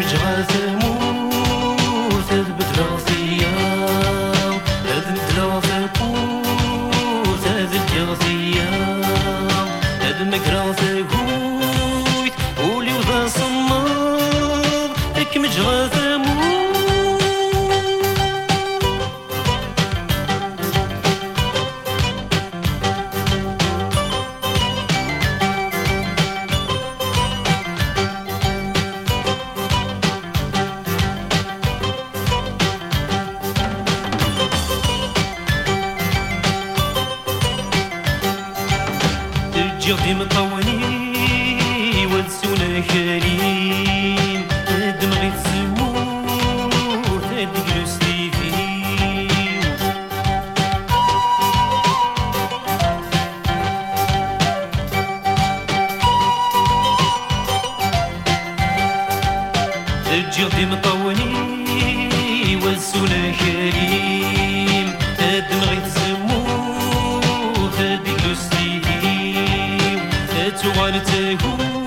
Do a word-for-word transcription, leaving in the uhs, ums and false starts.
مجرى ثمور تثبت راسية تثبت راسكور تثبت راسية هدمك راسك هويت ولي وذا صمار هك مجرى ثمور جغدي مطوني ودسونا كريم دمغي تزمور تدق لستيفي جغدي مطوني ودسونا كريم دمغي تزمور تدق لستيفي تغالتهو